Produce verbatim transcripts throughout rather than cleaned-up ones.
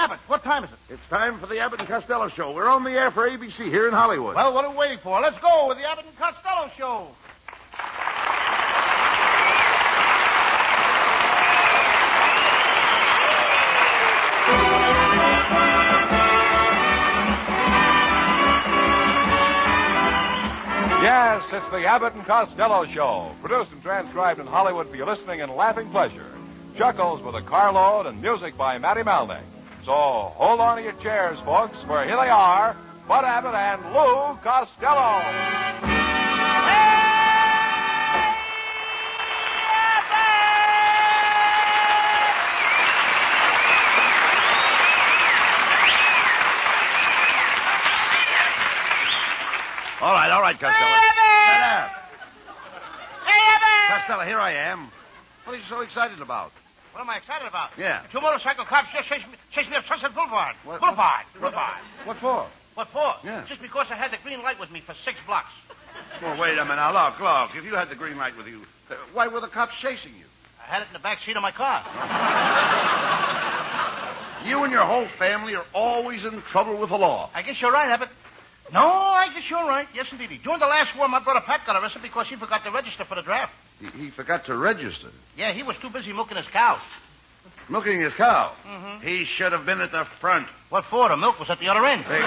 Abbott, what time is it? It's time for the Abbott and Costello Show. We're on the air for A B C here in Hollywood. Well, what are we waiting for? Let's go with the Abbott and Costello Show. Yes, it's the Abbott and Costello Show, produced and transcribed in Hollywood for your listening and laughing pleasure. Chuckles with a carload and music by Matty Malnick. So hold on to your chairs, folks, for here they are, Bud Abbott and Lou Costello. All right, all right, Costello. Hey, Abbott! Hey, Abbott! Costello, here I am. What are you so excited about? What am I excited about? Yeah. Two motorcycle cops just chased me, chased me up Sunset Boulevard. What- Boulevard. what- Boulevard. What for? What for? Yeah. Just because I had the green light with me for six blocks. Well, wait a minute. Now, look, look. If you had the green light with you, uh, why were the cops chasing you? I had it in the back seat of my car. You and your whole family are always in trouble with the law. I guess you're right, Abbott. No, I guess you're right. Yes, indeed. During the last war, my brother Pat got arrested because he forgot to register for the draft. He, he forgot to register. Yeah, he was too busy milking his cows. Milking his cow. Mm-hmm. He should have been at the front. What for? The milk was at the other end. Hey.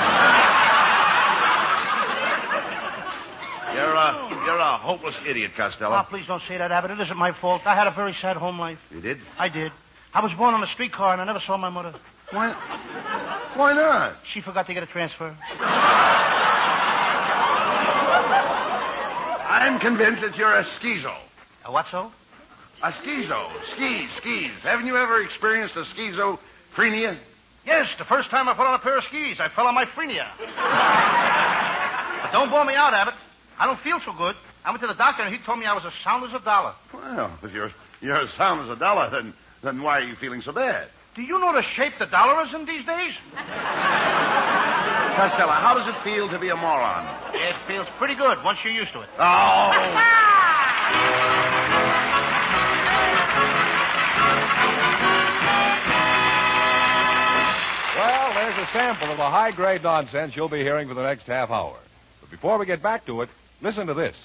You're a, you're a hopeless idiot, Costello. Oh, please don't say that, Abbott. It isn't my fault. I had a very sad home life. You did? I did. I was born on a streetcar, and I never saw my mother. Why? Why not? She forgot to get a transfer. I'm convinced that you're a schizo. A what, so? A schizo. Skis, skis. Haven't you ever experienced a schizophrenia? Yes, the first time I put on a pair of skis, I fell on my frenia. But don't bore me out, Abbott. I don't feel so good. I went to the doctor, and he told me I was as sound as a dollar. Well, if you're you're as sound as a dollar, then then why are you feeling so bad? Do you know the shape the dollar is in these days? Costello, how does it feel to be a moron? It feels pretty good once you're used to it. Oh. Well, there's a sample of the high-grade nonsense you'll be hearing for the next half hour. But before we get back to it, listen to this.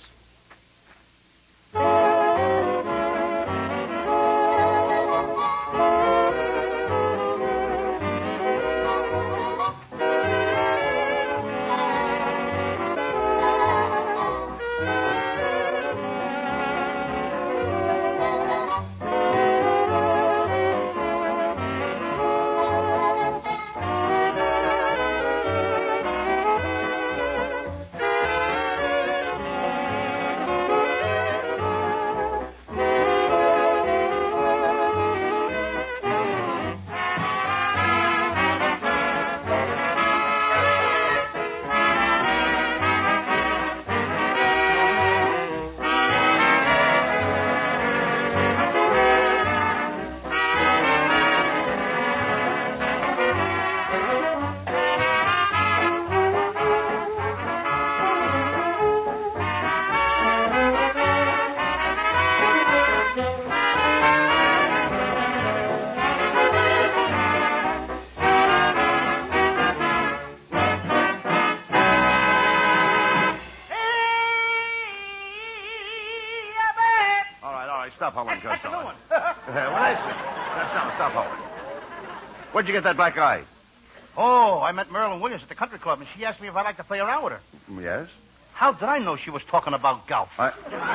Stop howling, Costello. What is it? Costello, stop howling. Where'd you get that black eye? Oh, I met Marilyn Williams at the country club, and she asked me if I'd like to play around with her. Yes? How did I know she was talking about golf? I...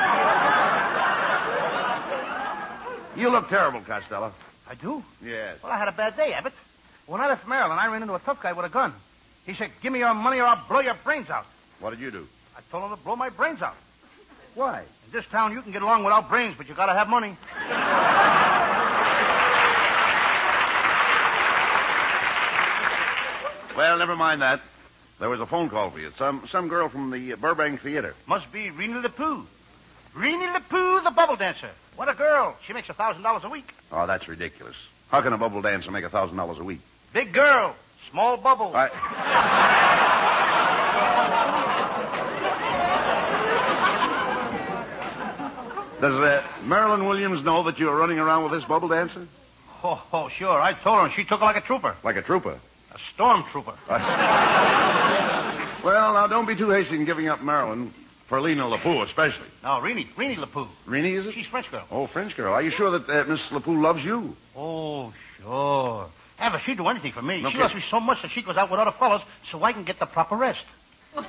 You look terrible, Costello. I do? Yes. Well, I had a bad day, Abbott. When I left Maryland, I ran into a tough guy with a gun. He said, give me your money or I'll blow your brains out. What did you do? I told him to blow my brains out. Why? In this town, you can get along without brains, but you gotta have money. Well, never mind that. There was a phone call for you. Some some girl from the Burbank Theater. Must be Rena LePoo. Rena LePoo, the bubble dancer. What a girl. She makes a thousand dollars a week. Oh, that's ridiculous. How can a bubble dancer make a thousand dollars a week? Big girl. Small bubble. I... Does uh, Marilyn Williams know that you're running around with this bubble dancer? Oh, oh, sure. I told her, and she took it like a trooper. Like a trooper? A storm trooper. Well, now, don't be too hasty in giving up Marilyn. For Lena LaPoo, especially. No, Reenie. Reenie LaPoo. Reenie, is it? She's French girl. Oh, French girl. Are you sure that uh, Miss LaPoo loves you? Oh, sure. Have her, she'd do anything for me. No she kidding. loves me so much that she goes out with other fellas so I can get the proper rest. Ain't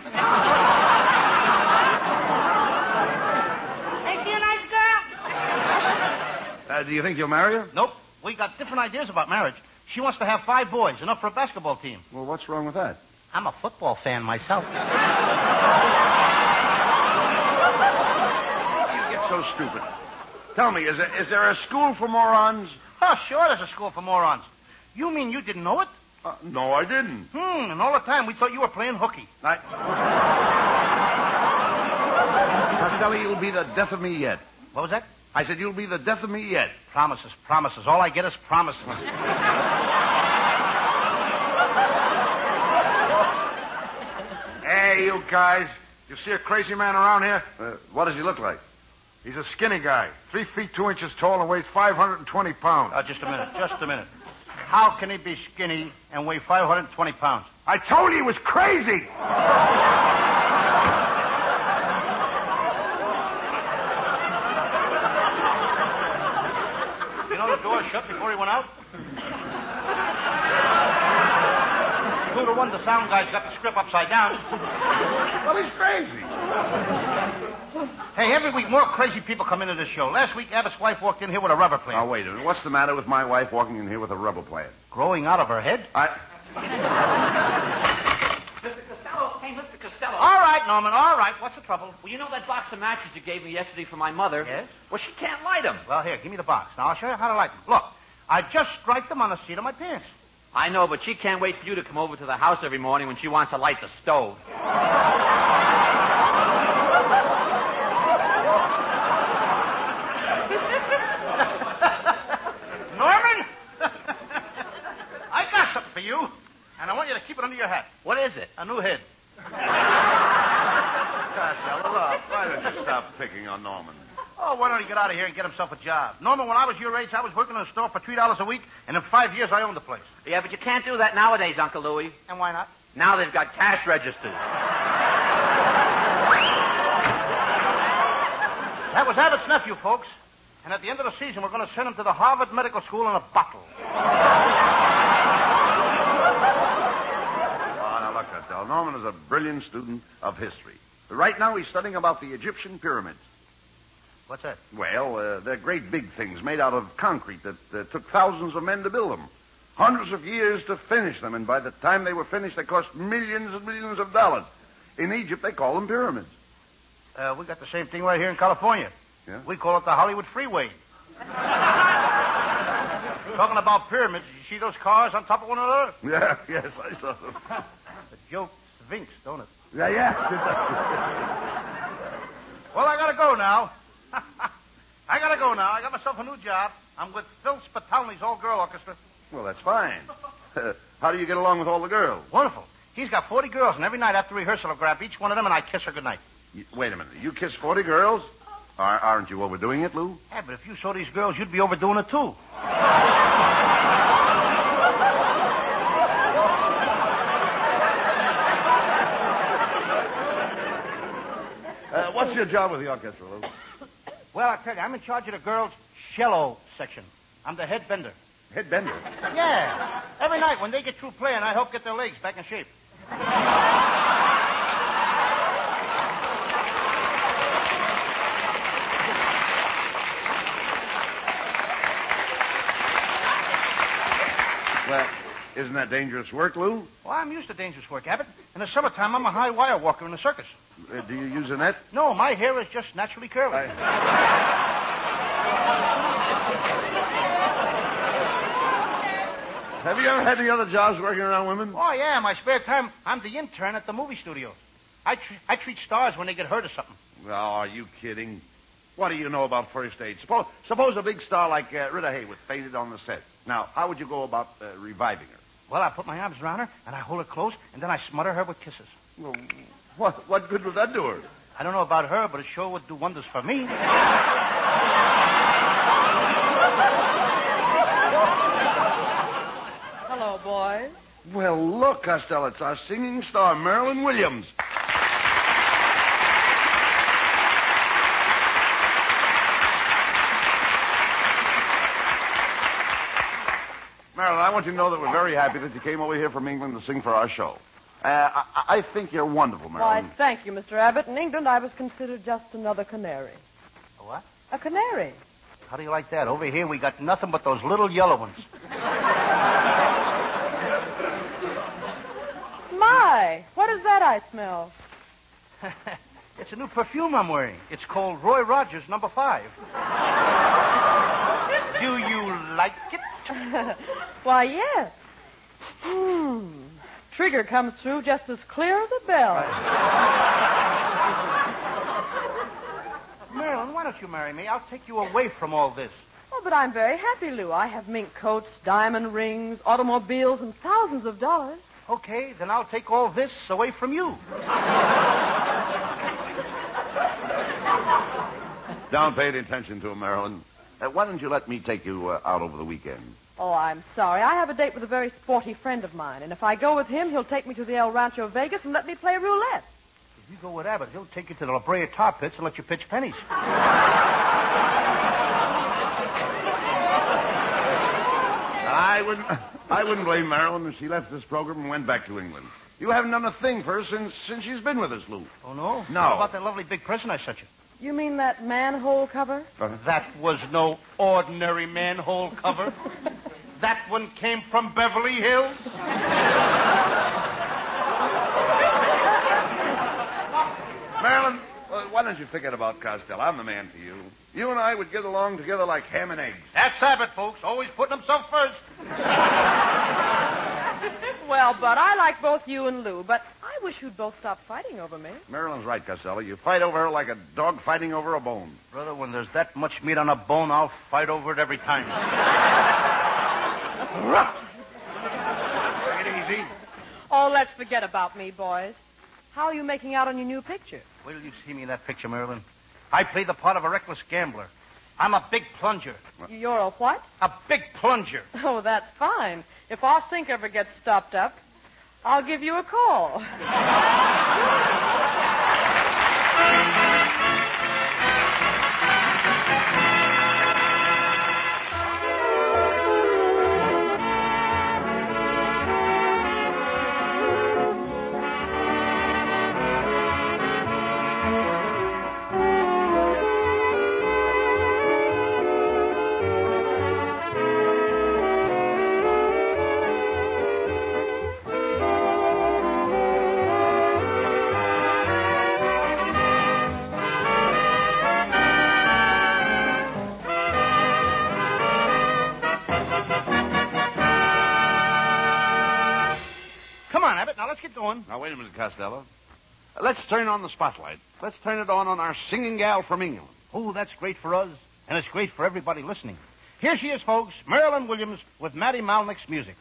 she a nice girl? Uh, do you think you'll marry her? Nope. We got different ideas about marriage. She wants to have five boys, enough for a basketball team. Well, what's wrong with that? I'm a football fan myself. So stupid. Tell me, is there, is there a school for morons? Oh, sure there's a school for morons. You mean you didn't know it? Uh, no, I didn't. Hmm, and all the time we thought you were playing hooky. I... Costello, you'll be the death of me yet. What was that? I said you'll be the death of me yet. Promises, promises. All I get is promises. Hey, you guys. You see a crazy man around here? Uh, what does he look like? He's a skinny guy, three feet two inches tall and weighs five hundred twenty pounds. Uh, just a minute, just a minute. How can he be skinny and weigh five hundred twenty pounds? I told you he was crazy. You know the door shut before he went out? Two to one, the sound guy's got the script upside down. Well, he's crazy. Hey, every week more crazy people come into this show. Last week, Abbott's wife walked in here with a rubber plant. Now, wait a minute. What's the matter with my wife walking in here with a rubber plant? Growing out of her head? I... Mister Costello. Hey, Mister Costello. All right, Norman, all right. What's the trouble? Well, you know that box of matches you gave me yesterday for my mother? Yes? Well, she can't light them. Well, here, give me the box. Now, I'll show you how to light them. Look, I just striped them on the seat of my pants. I know, but she can't wait for you to come over to the house every morning when she wants to light the stove. Norman? I got something for you, and I want you to keep it under your hat. What is it? A new head. Costello, look, why don't you stop picking on Norman? Oh, why don't he get out of here and get himself a job? Norman, when I was your age, I was working in a store for three dollars a week, and in five years, I owned the place. Yeah, but you can't do that nowadays, Uncle Louie. And why not? Now they've got cash registers. That was Abbott's nephew, folks. And at the end of the season, we're going to send him to the Harvard Medical School in a bottle. Oh, now look, Costello. Norman is a brilliant student of history. Right now, he's studying about the Egyptian pyramids. What's that? Well, uh, they're great big things made out of concrete that uh, took thousands of men to build them. Hundreds of years to finish them, and by the time they were finished, they cost millions and millions of dollars. In Egypt, they call them pyramids. Uh, we got the same thing right here in California. Yeah? We call it the Hollywood Freeway. Talking about pyramids, you see those cars on top of one another? Yeah, yes, I saw them. The joke stinks, don't it? Yeah, yeah. Well, I gotta go now. I gotta go now. I got myself a new job. I'm with Phil Spitalny's all-girl orchestra. Well, that's fine. How do you get along with all the girls? Wonderful. He's got forty girls, and every night after rehearsal, I'll grab each one of them and I kiss her goodnight. You, wait a minute. You kiss forty girls? Are, aren't you overdoing it, Lou? Yeah, but if you saw these girls, you'd be overdoing it, too. Uh, what's your job with the orchestra, Lou? Well, I tell you, I'm in charge of the girls' cello section. I'm the head bender. Head bender. Yeah. Every night when they get through playing, I help get their legs back in shape. Well, isn't that dangerous work, Lou? Well, I'm used to dangerous work, Abbott. In the summertime, I'm a high wire walker in the circus. Uh, do you use a net? No, my hair is just naturally curly. I... Have you ever had any other jobs working around women? Oh, yeah. In my spare time, I'm the intern at the movie studios. I, tre- I treat stars when they get hurt or something. Oh, are you kidding? What do you know about first aid? Suppose, suppose a big star like uh, Rita Hayworth fainted on the set. Now, how would you go about uh, reviving her? Well, I put my arms around her, and I hold her close, and then I smother her with kisses. Well, what, what good would that do her? I don't know about her, but it sure would do wonders for me. boys. Well, look, Costello, it's our singing star, Marilyn Williams. Marilyn, I want you to know that we're very happy that you came over here from England to sing for our show. Uh, I, I think you're wonderful, Marilyn. Why, thank you, Mister Abbott. In England, I was considered just another canary. A what? A canary. How do you like that? Over here, we got nothing but those little yellow ones. My, what is that I smell? It's a new perfume I'm wearing. It's called Roy Rogers number five. Do you like it? Why, yes. Hmm. Trigger comes through just as clear as a bell. Marilyn, why don't you marry me? I'll take you away from all this. Oh, but I'm very happy, Lou. I have mink coats, diamond rings, automobiles, and thousands of dollars. Okay, then I'll take all this away from you. Don't pay any attention to him, Marilyn. Uh, why don't you let me take you uh, out over the weekend? Oh, I'm sorry. I have a date with a very sporty friend of mine, and if I go with him, he'll take me to the El Rancho Vegas and let me play roulette. If you go with Abbott, he'll take you to the La Brea Tar Pits and let you pitch pennies. I wouldn't, I wouldn't blame Marilyn if she left this program and went back to England. You haven't done a thing for her since since she's been with us, Lou. Oh, no? No. How about that lovely big present I sent you? You mean that manhole cover? Uh-huh. That was no ordinary manhole cover. That one came from Beverly Hills. Marilyn, well, why don't you forget about Costello? I'm the man for you. You and I would get along together like ham and eggs. That's Abbott, folks. Always putting himself first. Well, Bud, I like both you and Lou, but I wish you'd both stop fighting over me. Marilyn's right, Costello. You fight over her like a dog fighting over a bone. Brother, when there's that much meat on a bone, I'll fight over it every time. Take it easy. Oh, let's forget about me, boys. How are you making out on your new picture? Wait till you see me in that picture, Marilyn. I play the part of a reckless gambler. I'm a big plunger. You're a what? A big plunger. Oh, that's fine. If our sink ever gets stopped up, I'll give you a call. Going. Now, wait a minute, Costello. Let's turn on the spotlight. Let's turn it on on our singing gal from England. Oh, that's great for us, and it's great for everybody listening. Here she is, folks, Marilyn Williams with Matty Malnick's music.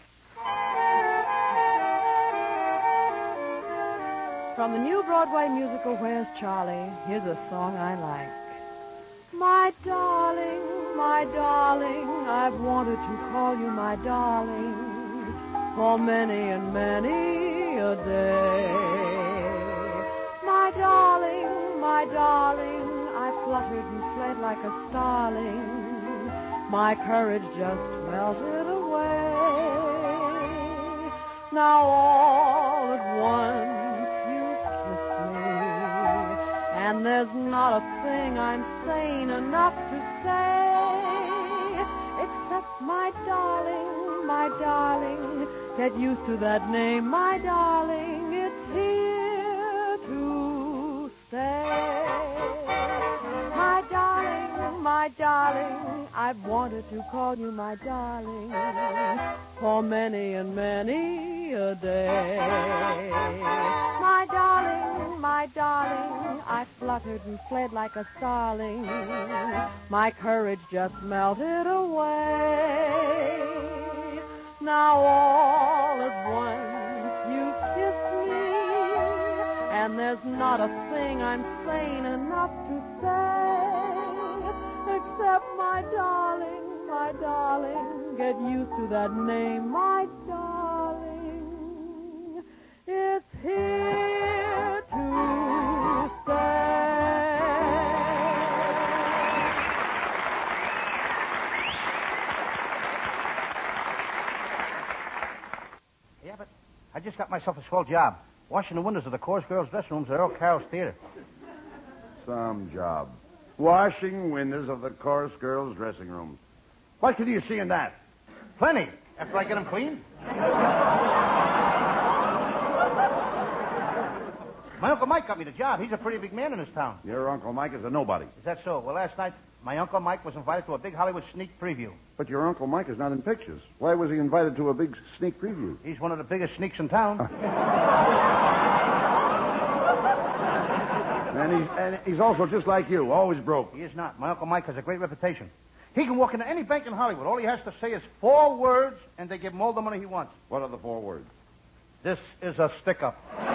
From the new Broadway musical, Where's Charlie? Here's a song I like. My darling, my darling, I've wanted to call you my darling for many and many a day. My darling, my darling, I fluttered and fled like a starling. My courage just melted away. Now all at once you kiss me, and there's not a thing I'm sane enough to say, except my darling, my darling, get used to that name, my darling, it's here to stay. My darling, my darling, I've wanted to call you my darling for many and many a day. My darling, my darling, I fluttered and fled like a starling. My courage just melted away. Now all at once you kiss me, and there's not a thing I'm sane enough to say, except my darling, my darling, get used to that name, my darling. I just got myself a swell job. Washing the windows of the chorus girls' dressing rooms at Earl Carroll's theater. Some job. Washing windows of the chorus girls' dressing rooms. What can you see in that? Plenty. After I get them clean. My Uncle Mike got me the job. He's a pretty big man in this town. Your Uncle Mike is a nobody. Is that so? Well, last night, my Uncle Mike was invited to a big Hollywood sneak preview. But your Uncle Mike is not in pictures. Why was he invited to a big sneak preview? He's one of the biggest sneaks in town. and, he's, and he's also just like you, always broke. He is not. My Uncle Mike has a great reputation. He can walk into any bank in Hollywood. All he has to say is four words, and they give him all the money he wants. What are the four words? This is a stick-up.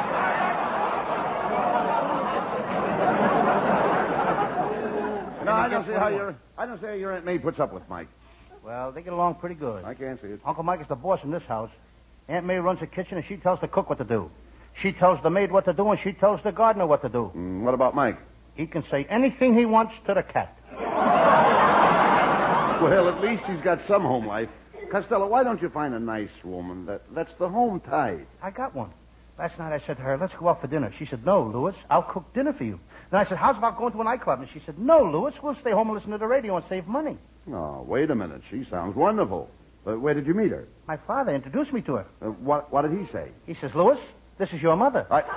No, I don't see how your I don't see how your Aunt May puts up with Mike. Well, they get along pretty good. I can't see it. Uncle Mike is the boss in this house. Aunt May runs the kitchen, and she tells the cook what to do. She tells the maid what to do, and she tells the gardener what to do. Mm, what about Mike? He can say anything he wants to the cat. Well, at least he's got some home life. Costello, why don't you find a nice woman? That That's the home tide. I got one. Last night I said to her, let's go out for dinner. She said, no, Louis, I'll cook dinner for you. Then I said, how's about going to a nightclub? And she said, no, Louis, we'll stay home and listen to the radio and save money. Oh, wait a minute. She sounds wonderful. Uh, where did you meet her? My father introduced me to her. Uh, what What did he say? He says, Louis, this is your mother. I...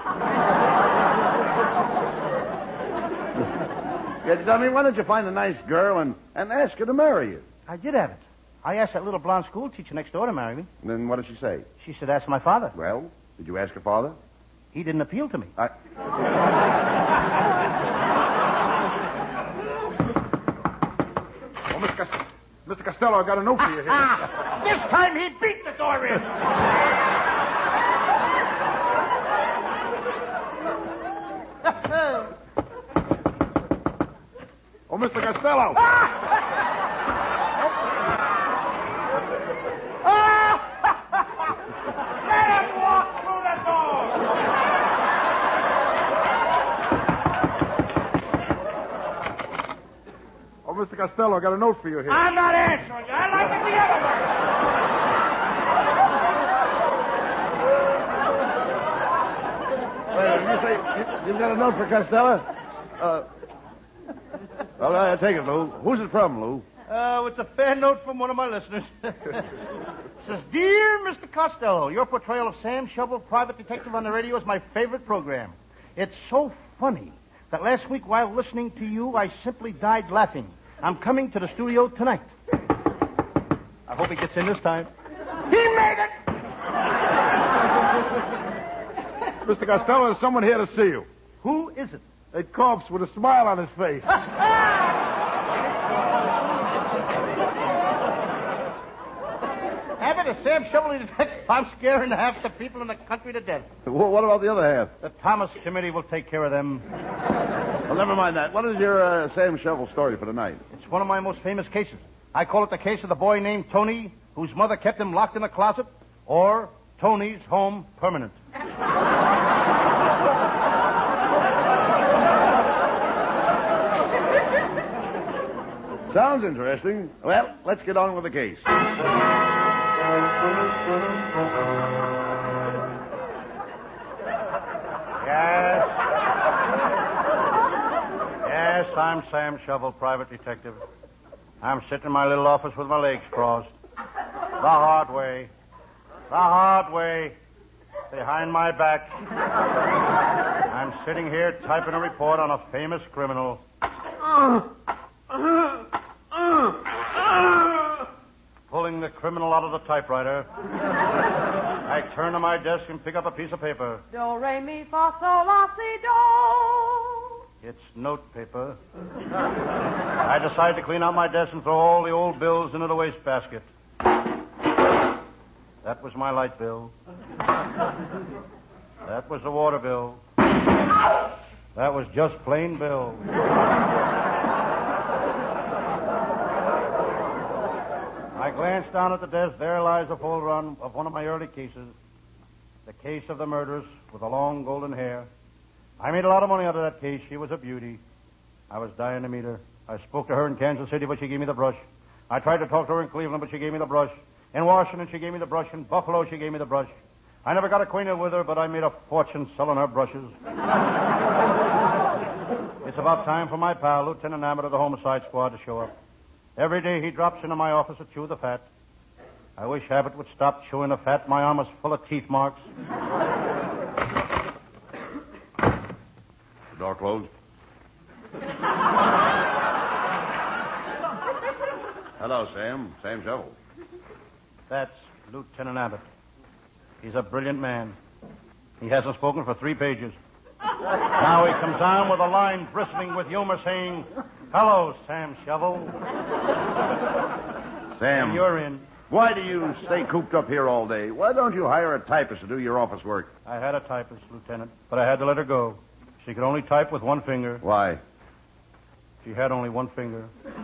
yeah, dummy, why don't you find a nice girl and, and ask her to marry you? I did have it. I asked that little blonde school teacher next door to marry me. Then what did she say? She said, ask my father. Well, did you ask her father? He didn't appeal to me. I... Oh, Mister Costello, Mister Costello, I got a note for you here. Ah, this time he beat the door in. Oh, Mister Costello. Let him walk through the door. Oh, Mister Costello, I got a note for you here. I'm not answering you. I like it the other way. Wait, you say you, you've got a note for Costello? Uh, well, I take it, Lou. Who's it from, Lou? Oh, it's a fair note from one of my listeners. It says, Dear Mister Costello, your portrayal of Sam Shovel, private detective on the radio, is my favorite program. It's so funny that last week while listening to you, I simply died laughing. I'm coming to the studio tonight. I hope he gets in this time. He made it! Mister Costello, there's someone here to see you. Who is it? A corpse with a smile on his face. Have it a Sam Shovel detective. I'm scaring half the people in the country to death. Well, what about the other half? The Thomas Committee will take care of them. Well, never mind that. What is your uh, Sam Shovel story for tonight? It's one of my most famous cases. I call it the case of the boy named Tony, whose mother kept him locked in a closet, or Tony's Home Permanent. Sounds interesting. Well, let's get on with the case. Yes. Yes, I'm Sam Shovel, private detective. I'm sitting in my little office with my legs crossed. The hard way. The hard way. Behind my back. I'm sitting here typing a report on a famous criminal. Pulling the criminal out of the typewriter. I turn to my desk and pick up a piece of paper. Do, re, mi, fa, sol, la, si, do. It's note paper. I decide to clean out my desk and throw all the old bills into the wastebasket. That was my light bill. That was the water bill. That was just plain bill. I glanced down at the desk. There lies a folder on, of one of my early cases. The case of the murderess with the long golden hair. I made a lot of money out of that case. She was a beauty. I was dying to meet her. I spoke to her in Kansas City, but she gave me the brush. I tried to talk to her in Cleveland, but she gave me the brush. In Washington, she gave me the brush. In Buffalo, she gave me the brush. I never got acquainted with her, but I made a fortune selling her brushes. It's about time for my pal, Lieutenant Abbott of the Homicide Squad, to show up. Every day he drops into my office to chew the fat. I wish Abbott would stop chewing the fat. My arm is full of teeth marks. The door closed. Hello, Sam. Sam Shovel. That's Lieutenant Abbott. He's a brilliant man. He hasn't spoken for three pages. Now he comes on with a line bristling with humor saying, "Hello, Sam Shovel." Sam. And you're in. Why do you stay cooped up here all day? Why don't you hire a typist to do your office work? I had a typist, Lieutenant, but I had to let her go. She could only type with one finger. Why? She had only one finger.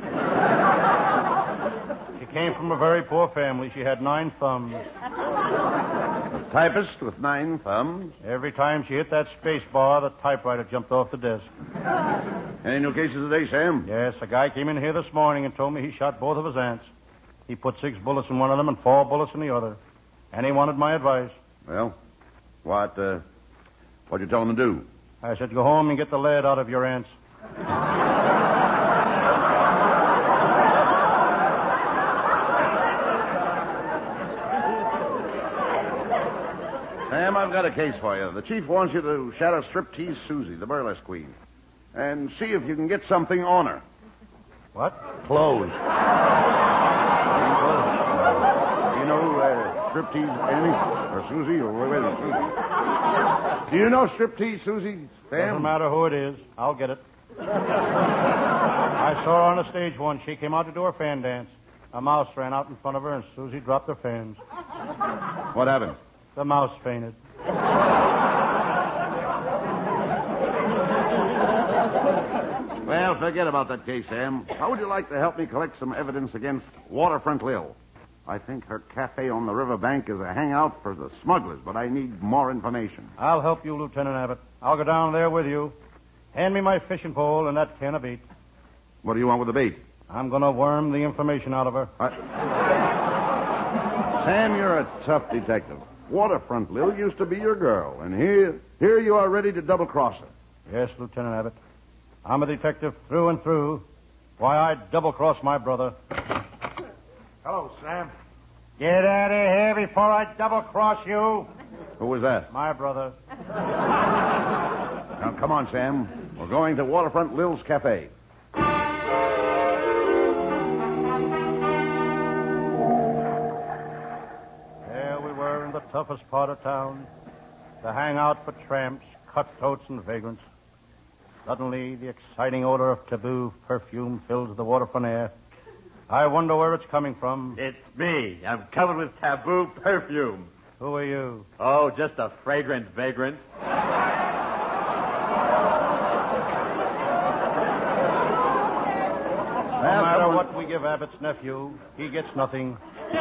She came from a very poor family. She had nine thumbs. A typist with nine thumbs? Every time she hit that space bar, the typewriter jumped off the desk. Any new cases today, Sam? Yes, a guy came in here this morning and told me he shot both of his aunts. He put six bullets in one of them and four bullets in the other. And he wanted my advice. Well, what, uh, what'd you tell him to do? I said, go home and get the lead out of your aunts. Sam, I've got a case for you. The chief wants you to shadow Striptease Susie, the burlesque queen, and see if you can get something on her. What? Clothes. You know uh, Striptease Annie? Or Susie? Or wait, wait a minute, Susie. Do you know Striptease Susie, Sam? Doesn't matter who it is. I'll get it. I saw her on the stage once. She came out to do her fan dance. A mouse ran out in front of her, and Susie dropped her fans. What happened? The mouse fainted. Well, forget about that case, Sam. How would you like to help me collect some evidence against Waterfront Lil? I think her cafe on the riverbank is a hangout for the smugglers, but I need more information. I'll help you, Lieutenant Abbott. I'll go down there with you. Hand me my fishing pole and that can of bait. What do you want with the bait? I'm going to worm the information out of her. I... Sam, you're a tough detective. Waterfront Lil used to be your girl, and here, here you are ready to double-cross her. Yes, Lieutenant Abbott. I'm a detective through and through. Why, I'd double-cross my brother. Hello, Sam. Get out of here before I double-cross you. Who was that? My brother. Now, come on, Sam. We're going to Waterfront Lil's Cafe. There we were in the toughest part of town. The hangout for tramps, cutthroats, and vagrants. Suddenly, the exciting odor of taboo perfume fills the waterfront air. I wonder where it's coming from. It's me. I'm covered with taboo perfume. Who are you? Oh, just a fragrant vagrant. No matter what we give Abbott's nephew, he gets nothing.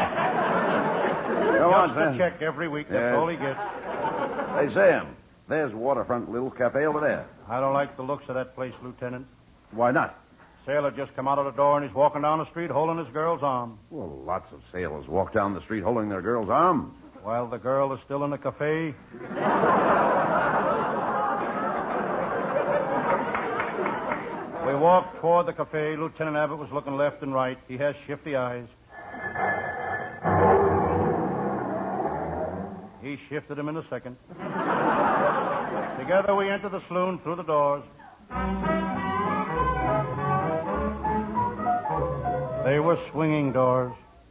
Come on, Just Sam. a check every week. That's Yeah. all he gets. Hey, Sam, there's Waterfront Lil's Cafe over there. I don't like the looks of that place, Lieutenant. Why not? Sailor just come out of the door and he's walking down the street holding his girl's arm. Well, lots of sailors walk down the street holding their girl's arms. While the girl is still in the cafe. We walked toward the cafe. Lieutenant Abbott was looking left and right. He has shifty eyes. He shifted him in a second. Together we entered the saloon through the doors. They were swinging doors.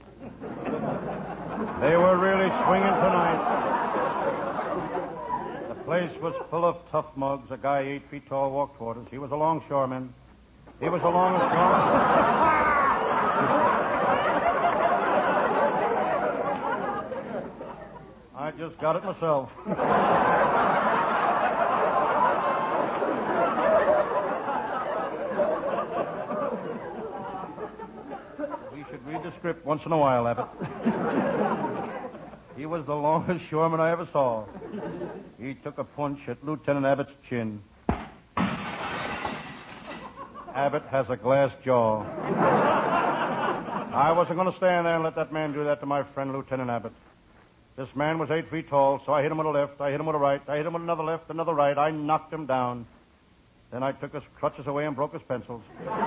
They were really swinging tonight. The place was full of tough mugs. A guy eight feet tall walked toward us. He was a longshoreman. He was a longshoreman. I just got it myself. We should read the script once in a while, Abbott. He was the longest shoreman I ever saw. He took a punch at Lieutenant Abbott's chin. Abbott has a glass jaw. I wasn't going to stand there and let that man do that to my friend Lieutenant Abbott. This man was eight feet tall, so I hit him with a left, I hit him with a right, I hit him with another left, another right. I knocked him down. Then I took his crutches away and broke his pencils.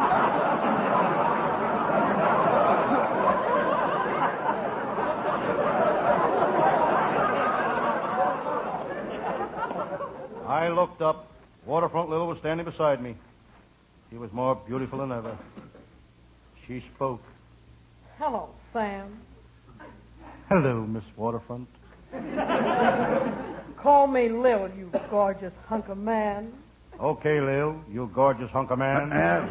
I looked up. Waterfront Lil was standing beside me. She was more beautiful than ever. She spoke. Hello, Sam. Hello, Miss Waterfront. Call me Lil, you gorgeous hunk of man. Okay, Lil, you gorgeous hunk of man.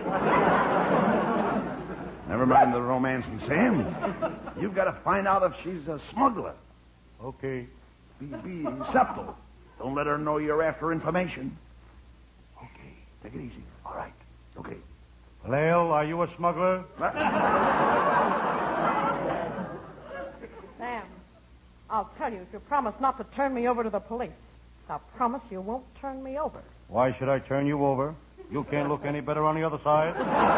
Never mind the romancing, Sam. You've got to find out if she's a smuggler. Okay. Be, be subtle. Don't let her know you're after information. Okay, take it easy. All right. Okay. Lil, are you a smuggler? Sam, I'll tell you if you promise not to turn me over to the police. Now, promise you won't turn me over. Why should I turn you over? You can't look any better on the other side.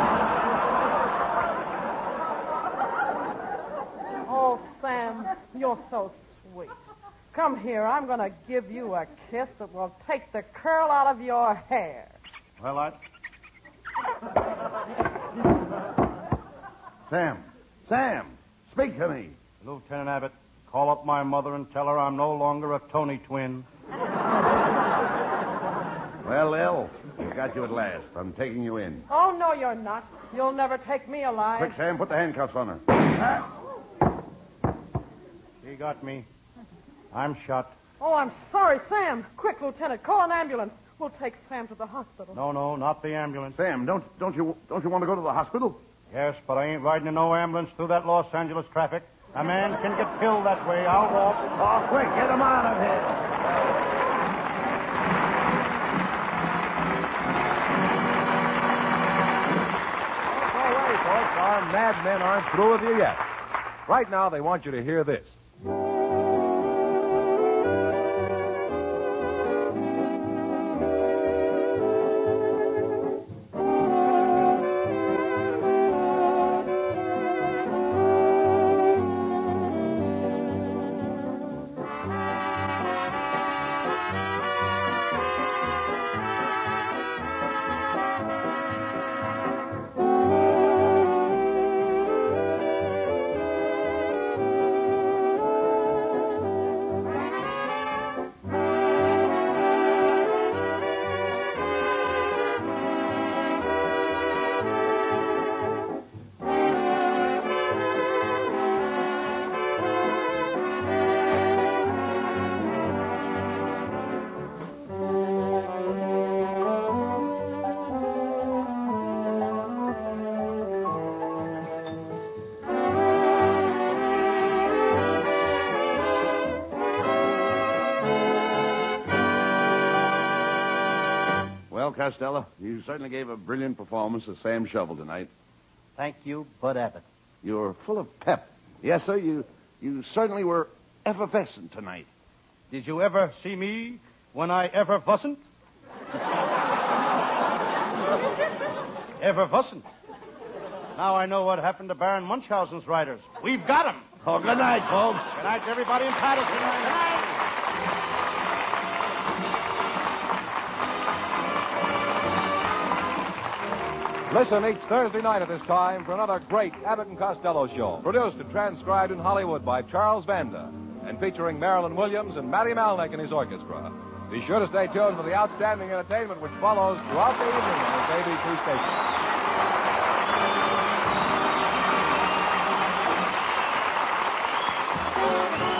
Oh, Sam, you're so sweet. Come here. I'm going to give you a kiss that will take the curl out of your hair. Well, I... Sam. Sam, speak to me. Lieutenant Abbott, call up my mother and tell her I'm no longer a Tony twin. Well, Lil, I've got you at last. I'm taking you in. Oh, no, you're not. You'll never take me alive. Quick, Sam, put the handcuffs on her. She got me. I'm shot. Oh, I'm sorry, Sam. Quick, Lieutenant, call an ambulance. We'll take Sam to the hospital. No, no, not the ambulance. Sam, don't don't you don't you want to go to the hospital? Yes, but I ain't riding in no ambulance through that Los Angeles traffic. A man can get killed that way. I'll walk. Oh, quick, get him out of here. All right, folks, our madmen aren't through with you yet. Right now, they want you to hear this. Well, Costello, you certainly gave a brilliant performance as Sam Shovel tonight. Thank you, Bud Abbott. You're full of pep. Yes, sir, you you certainly were effervescent tonight. Did you ever see me when I ever fussn't? Ever fussn't? Now I know what happened to Baron Munchausen's riders. We've got them. Oh, good night, folks. Good night to everybody in Patterson. Good night. Listen each Thursday night at this time for another great Abbott and Costello show, produced and transcribed in Hollywood by Charles Vanda, and featuring Marilyn Williams and Matty Malnick and his orchestra. Be sure to stay tuned for the outstanding entertainment which follows throughout the evening on this A B C station.